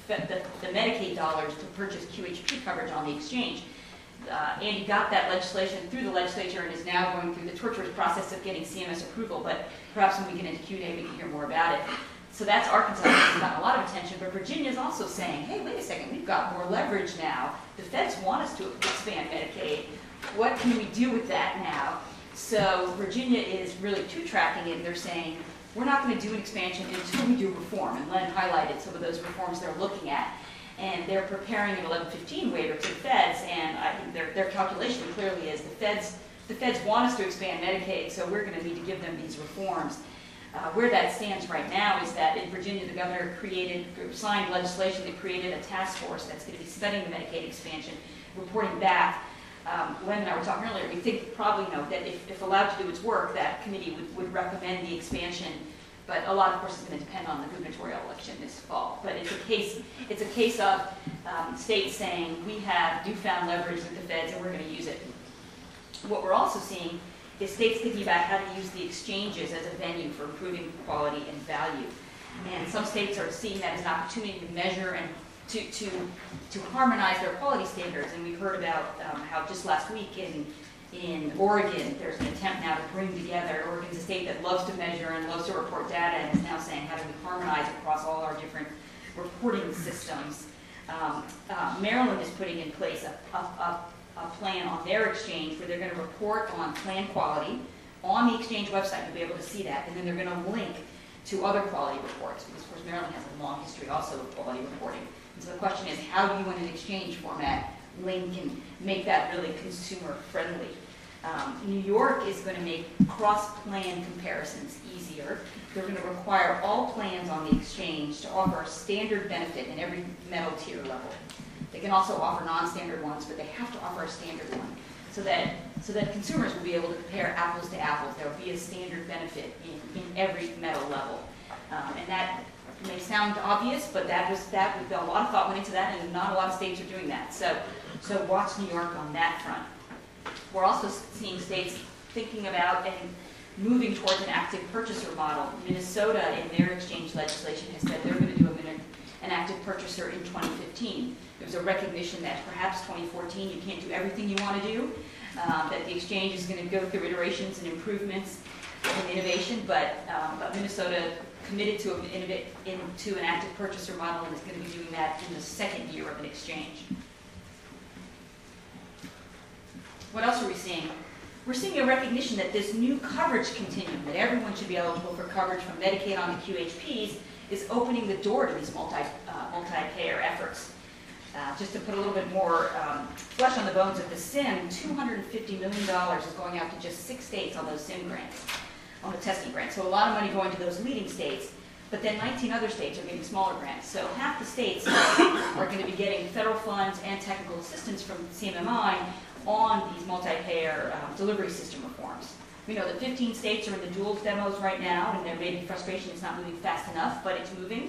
the Medicaid dollars to purchase QHP coverage on the exchange. Andy got that legislation through the legislature and is now going through the torturous process of getting CMS approval, but perhaps when we get into Q&A we can hear more about it. So that's Arkansas, which has gotten a lot of attention, but Virginia is also saying, hey, wait a second, we've got more leverage now. The feds want us to expand Medicaid. What can we do with that now? So Virginia is really two-tracking it, and they're saying, we're not going to do an expansion until we do reform. And Len highlighted some of those reforms they're looking at. And they're preparing an 1115 waiver to the feds, and I think their calculation clearly is the feds want us to expand Medicaid, so we're going to need to give them these reforms. Where that stands right now is that in Virginia, the governor signed legislation that created a task force that's going to be studying the Medicaid expansion, reporting back. Len and I were talking earlier, we think probably that if allowed to do its work, that committee would recommend the expansion. But a lot, of course, is going to depend on the gubernatorial election this fall. But it's a case of states saying we have newfound leverage with the feds and we're going to use it. What we're also seeing is states thinking about how to use the exchanges as a venue for improving quality and value. And some states are seeing that as an opportunity to measure and to harmonize their quality standards. And we heard about how just last week in Oregon, there's an attempt now to bring together, Oregon's a state that loves to measure and loves to report data and is now saying how do we harmonize across all our different reporting systems. Maryland is putting in place a plan on their exchange where they're going to report on plan quality on the exchange website. You'll be able to see that, and then they're going to link to other quality reports because, of course, Maryland has a long history also of quality reporting. And so the question is, how do you, in an exchange format, link and make that really consumer friendly? New York is going to make cross-plan comparisons easier. They're going to require all plans on the exchange to offer a standard benefit in every metal tier level. They can also offer non-standard ones, but they have to offer a standard one so that consumers will be able to compare apples to apples. There will be a standard benefit in every metal level. And that may sound obvious, but a lot of thought went into that, and not a lot of states are doing that. So watch New York on that front. We're also seeing states thinking about and moving towards an active purchaser model. Minnesota, in their exchange legislation, has said they're going to do an active purchaser in 2015. There's a recognition that perhaps 2014 you can't do everything you want to do, that the exchange is going to go through iterations and improvements and innovation, but Minnesota committed to an active purchaser model and is going to be doing that in the second year of an exchange. What else are we seeing? We're seeing a recognition that this new coverage continuum, that everyone should be eligible for coverage from Medicaid on to QHPs, is opening the door to these multi-payer efforts. Just to put a little bit more flesh on the bones of the SIM, $250 million is going out to just 6 states on those SIM grants, on the testing grants. So a lot of money going to those leading states, but then 19 other states are getting smaller grants. So half the states are going to be getting federal funds and technical assistance from CMMI on these multi-payer delivery system reforms. We know that 15 states are in the duals demos right now, and there may be frustration it's not moving fast enough, but it's moving.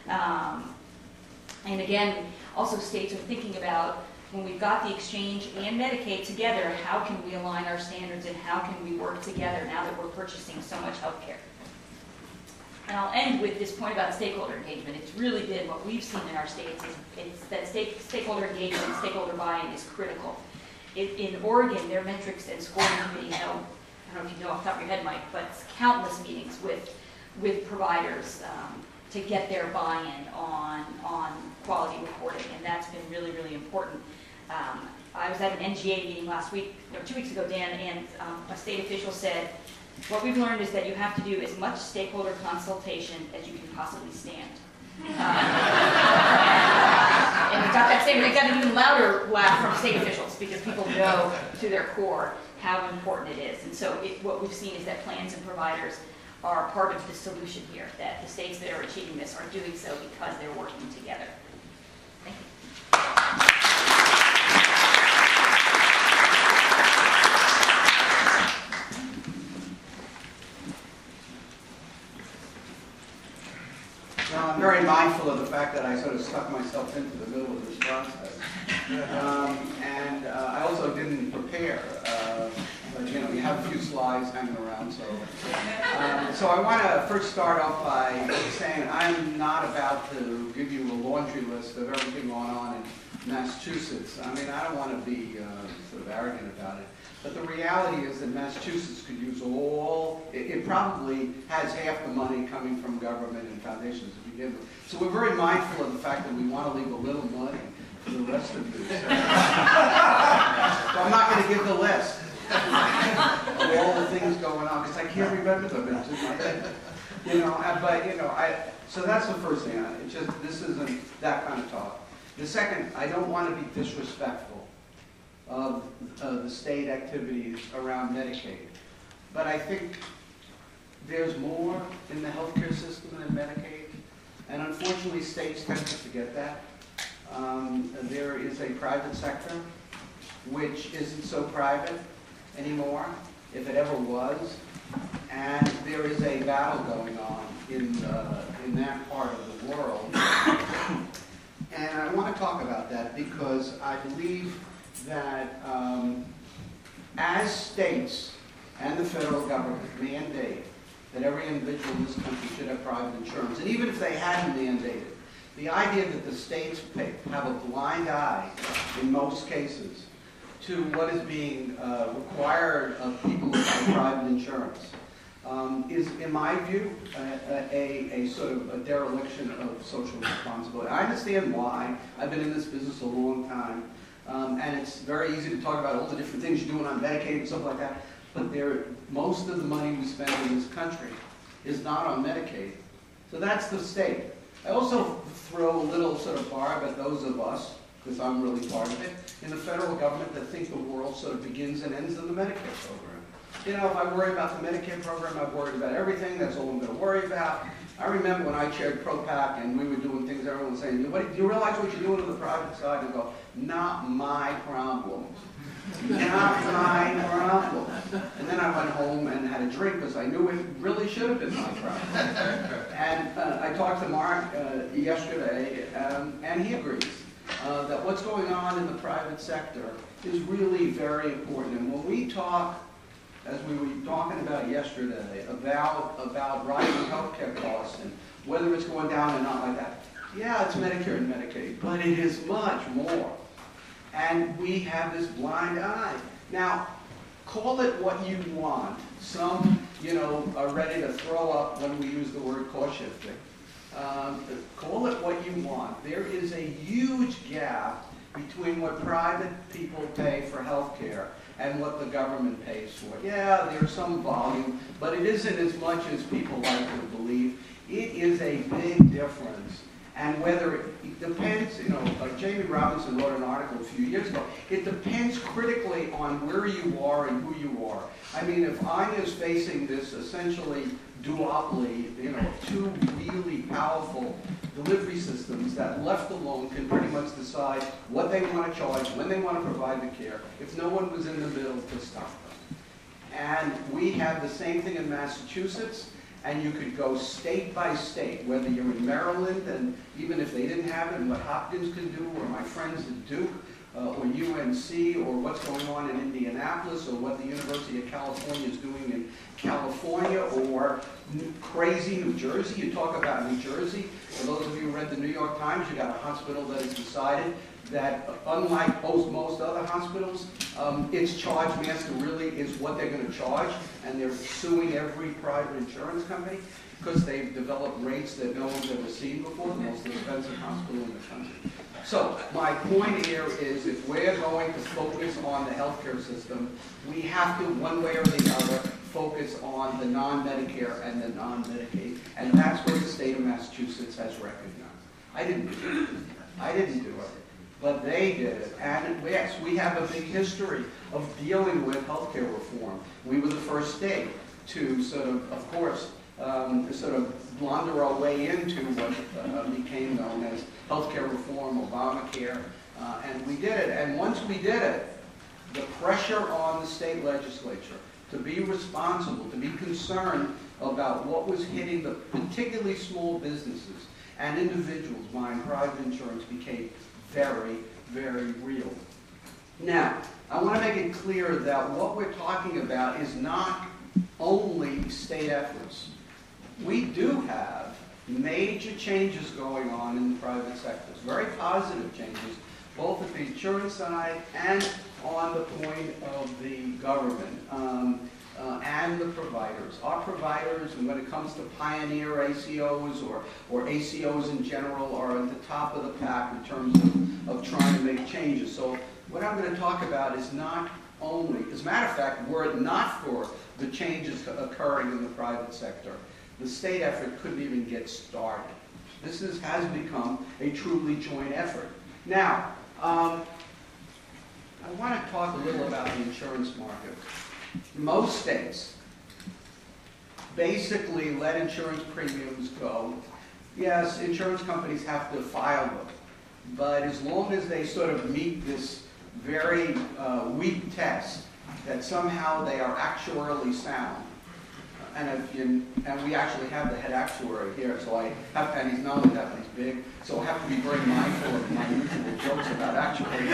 And again, also states are thinking about, when we've got the exchange and Medicaid together, how can we align our standards and how can we work together now that we're purchasing so much health care? And I'll end with this point about stakeholder engagement. It's really been what we've seen in our states is that stakeholder engagement and stakeholder buy-in is critical. In Oregon, their metrics and scoring committee held, I don't know if you know off the top of your head, Mike, but countless meetings with providers to get their buy-in on quality reporting, and that's been really, really important. I was at an NGA meeting last week, no, 2 weeks ago, Dan, and a state official said, what we've learned is that you have to do as much stakeholder consultation as you can possibly stand. And we got that statement, they got an even louder laugh from state officials because people know to their core how important it is. And so what we've seen is that plans and providers are part of the solution here, that the states that are achieving this are doing so because they're working together. Thank you. Well, I'm very mindful of the fact that I sort of stuck myself into the middle of this process. And I also didn't prepare. but you know, you have a few slides hanging around, so. So I want to first start off by saying I'm not about to give you a laundry list of everything going on in Massachusetts. I mean, I don't want to be sort of arrogant about it. But the reality is that Massachusetts could use it probably has half the money coming from government and foundations to begin with. So we're very mindful of the fact that we want to leave a little money for the rest of you. So I'm not going to give the list of all the things going on, because I can't remember them. It's just my head. You know, but you know, so that's the first thing. This isn't that kind of talk. The second, I don't want to be disrespectful of the state activities around Medicaid. But I think there's more in the healthcare system than Medicaid. And unfortunately, states tend to forget that. There is a private sector which isn't so private anymore, if it ever was. And there is a battle going on in that part of the world. And I want to talk about that because I believe that as states and the federal government mandate that every individual in this country should have private insurance, and even if they hadn't mandated, the idea that the states have a blind eye, in most cases, to what is being required of people who have private insurance is, in my view, a sort of a dereliction of social responsibility. I understand why. I've been in this business a long time. And it's very easy to talk about all the different things you're doing on Medicaid and stuff like that. But most of the money we spend in this country is not on Medicaid. So that's the state. I also throw a little sort of barb at those of us, because I'm really part of it, in the federal government that think the world sort of begins and ends in the Medicare program. You know, if I worry about the Medicare program, I've worried about everything. That's all I'm going to worry about. I remember when I chaired ProPAC and we were doing things, everyone was saying, do you realize what you're doing on the private side? And I go, not my problem. Not my problem. And then I went home and had a drink because I knew it really should have been my problem. And I talked to Mark yesterday, and he agrees that what's going on in the private sector is really very important. And when we talk, as we were talking about yesterday, about rising healthcare costs and whether it's going down or not like that. Yeah, it's Medicare and Medicaid, but it is much more. And we have this blind eye. Now, call it what you want. Some, you know, are ready to throw up when we use the word cost shifting. Call it what you want. There is a huge gap between what private people pay for healthcare and what the government pays for. Yeah, there's some volume, but it isn't as much as people like to believe. It is a big difference. And whether it depends, you know, Jamie Robinson wrote an article a few years ago, it depends critically on where you are and who you are. I mean, if Anya's facing this essentially duopoly, you know, two really powerful delivery systems that left alone can pretty much decide what they want to charge, when they want to provide the care, if no one was in the middle to stop them. And we have the same thing in Massachusetts, and you could go state by state, whether you're in Maryland, and even if they didn't have it, and what Hopkins can do, or my friends at Duke, or UNC, or what's going on in Indianapolis, or what the University of California is doing in California, or crazy New Jersey. You talk about New Jersey. For those of you who read the New York Times, you got a hospital that has decided that, unlike most other hospitals, its charge master really is what they're going to charge, and they're suing every private insurance company because they've developed rates that no one's ever seen before, the most expensive hospital in the country. So my point here is, if we're going to focus on the healthcare system, we have to, one way or the other, focus on the non-Medicare and the non-Medicaid, and that's what the state of Massachusetts has recognized. I didn't do it. I didn't do it, but they did it. And yes, we have a big history of dealing with healthcare reform. We were the first state to sort of course, sort of blunder our way into what became known as healthcare reform, Obamacare, and we did it. And once we did it, the pressure on the state legislature to be responsible, to be concerned about what was hitting the particularly small businesses and individuals buying private insurance became very, very real. Now, I want to make it clear that what we're talking about is not only state efforts. We do have major changes going on in the private sectors, very positive changes, both at the insurance side and on the point of the government and the providers. Our providers, and when it comes to pioneer ACOs or ACOs in general, are at the top of the pack in terms of trying to make changes. So what I'm going to talk about is not only, as a matter of fact, were it not for the changes occurring in the private sector, the state effort couldn't even get started. This has become a truly joint effort. Now, I want to talk a little about the insurance market. Most states basically let insurance premiums go. Yes, insurance companies have to file them, but as long as they sort of meet this very weak test that somehow they are actuarially sound, and we actually have the head actuary here, so I have, and he's not only that, but he's big, so I have to be very mindful of my usual jokes about actuaries.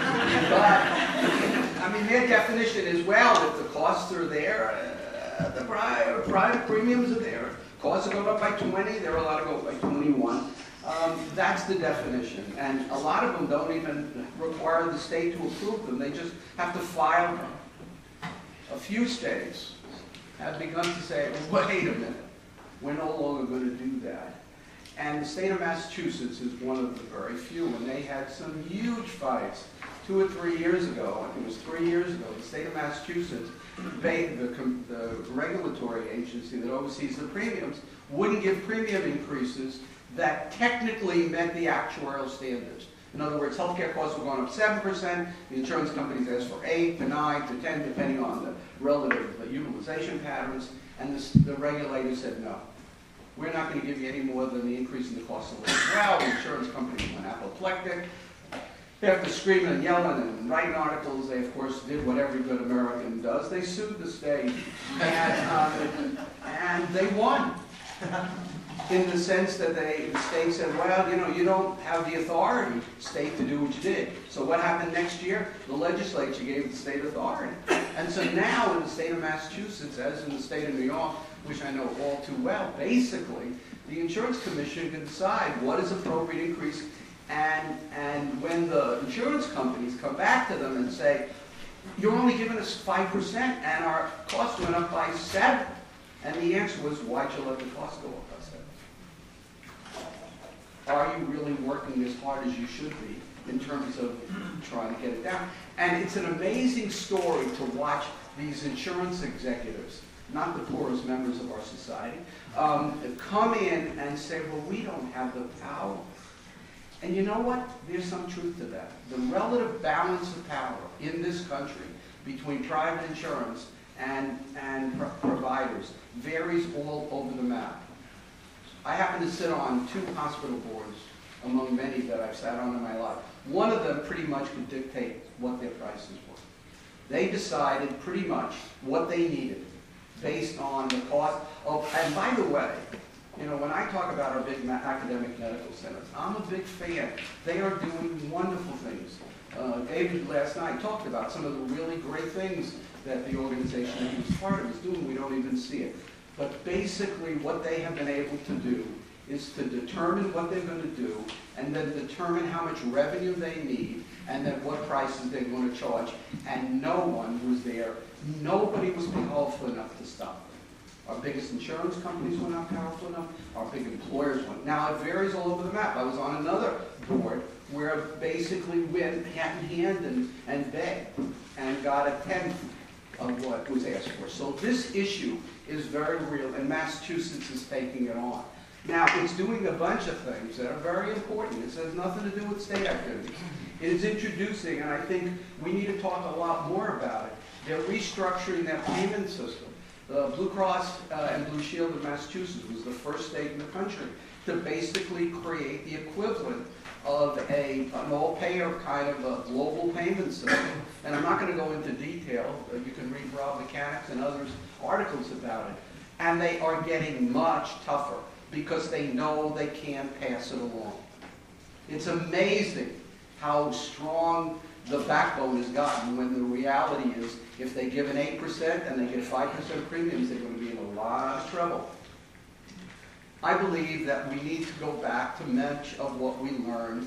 But, I mean, their definition is, well, if the costs are there, the private premiums are there, costs are going up by 20, they're allowed to go up by 21. That's the definition, and a lot of them don't even require the state to approve them, they just have to file them. A few states have begun to say, wait a minute, we're no longer going to do that. And the state of Massachusetts is one of the very few, and they had some huge fights 2 or 3 years ago. I think it was 3 years ago. The state of Massachusetts, the regulatory agency that oversees the premiums, wouldn't give premium increases that technically met the actuarial standards. In other words, healthcare costs were going up 7%, the insurance companies asked for 8 to 9 to 10, depending on the relative utilization patterns, and the regulators said no. We're not going to give you any more than the increase in the cost of living. Well, the insurance companies went apoplectic. After screaming and yelling and writing articles, they of course did what every good American does. They sued the state, and they won. In the sense that the state said, well, you know, you don't have the authority, state, to do what you did. So what happened next year? The legislature gave the state authority. And so now in the state of Massachusetts, as in the state of New York, which I know all too well, basically, the insurance commission can decide what is appropriate increase, and when the insurance companies come back to them and say, you're only giving us 5% and our costs went up by 7%. And the answer was, why'd you let the cost go up by 7%? Are you really working as hard as you should be in terms of trying to get it down? And it's an amazing story to watch these insurance executives, not the poorest members of our society, come in and say, well, we don't have the power. And you know what? There's some truth to that. The relative balance of power in this country between private insurance and providers varies all over the map. I happen to sit on 2 hospital boards among many that I've sat on in my life. One of them pretty much could dictate what their prices were. They decided pretty much what they needed based on the cost of, and by the way, you know, when I talk about our big academic medical centers, I'm a big fan. They are doing wonderful things. David last night talked about some of the really great things that the organization that he was part of is doing. We don't even see it. But basically what they have been able to do is to determine what they're going to do and then determine how much revenue they need and then what prices they're going to charge. And no one was there. Nobody was powerful enough to stop them. Our biggest insurance companies were not powerful enough. Our big employers weren't. Now it varies all over the map. I was on another board where basically went hand in hand and begged and got a tenth of what was asked for. So this issue is very real, and Massachusetts is taking it on. Now, it's doing a bunch of things that are very important. It has nothing to do with state activities. It is introducing, and I think we need to talk a lot more about it, they're restructuring their payment system. Blue Cross and Blue Shield of Massachusetts was the first state in the country to basically create the equivalent of an all-payer kind of a global payment system. And I'm not going to go into detail. You can read Rob Mechanics and others' articles about it. And they are getting much tougher because they know they can't pass it along. It's amazing how strong the backbone has gotten, when the reality is, if they give an 8% and they get 5% premiums, they're going to be in a lot of trouble. I believe that we need to go back to much of what we learned